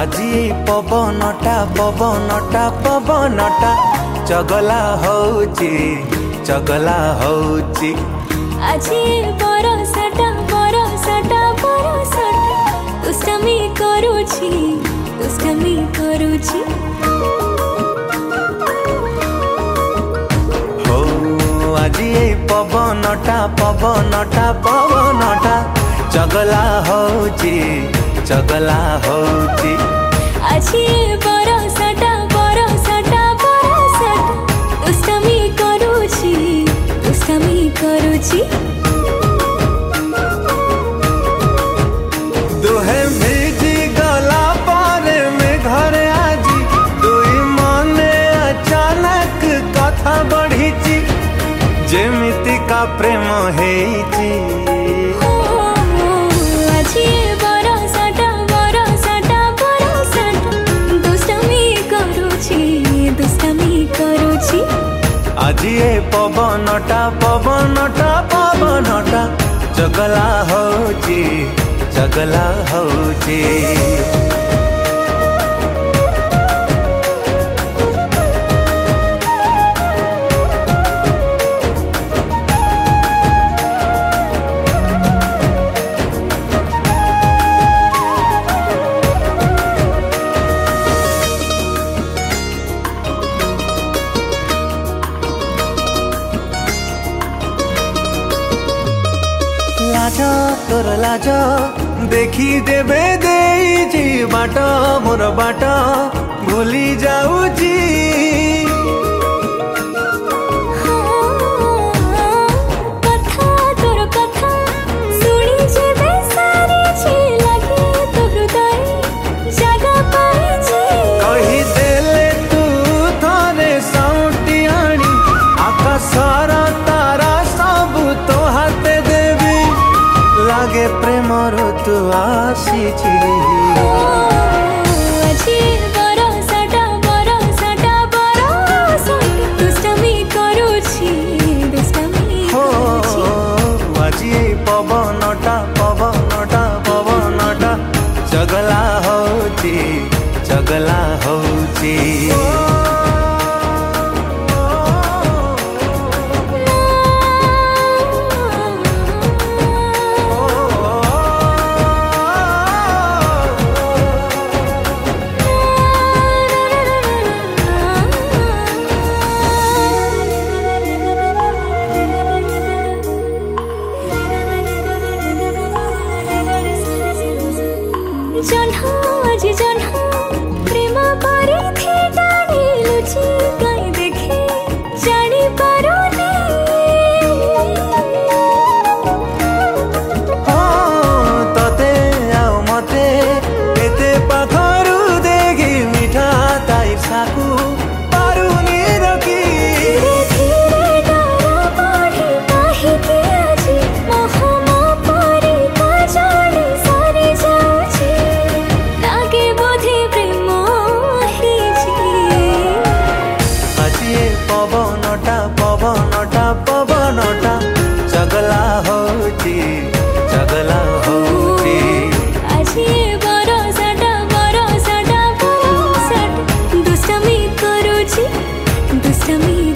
আজি पवनटा पवनटा पवनटा चगला होची चगला होची আজি बरसटा बरसटा बरसटा दुष्टमी करूची दुष्टमी करूची हो আজি पवनटा पवनटा पवनटा चगला होची चगला होची আজি बरसटा बरसटा बरसटा दुष्टमी करूची दुष्टमी करूची दुहे भिजी गला पारे में घर आजी दुई मने अचानक कथा बढ़ीची जेमिति का प्रेम हेची আজি बरसटा बरसटा बरसटा दुष्टमी करूची दुष्टमी करूची আজি पवनटा पवनटा पवनटा चगला होची चगला होची लाज तोर लाज देखी देवे देजी बाट मोर बाट भूली जाऊजी कथा तोर कथा सुनी जेबे सारीची लगे तो हृदय जगा पाईची कही देले तू थरे साउटी आनी आकाशर तारा सबु तो हाथे देवी लागे प्रेम ऋतु आसीची আজি बरसटा बरसटा बरसटा दुष्टमी करूची दुष्टमी हो करूची আজি पवनटा पवनटा पवनटा चगला होची चगला होची जन्हा আজি जन्हा प्रेम पारी थी डाली लुची कहीं देखे जानी पारोनी तते आउ मते एते पाखरु देखी मिठा ताई साकू पारुनी रखी धीरे धीरे डरा बढ़ी काहे के আজি मोहमा पारी काजली सारी जाऊची लागे बोधे प्रेम हिची আজি पवनटा पवनटा पवनटा चगला होची चगला होची আজি बरसटा बरसटा बरसटा दुष्टमी करूची दुष्टमी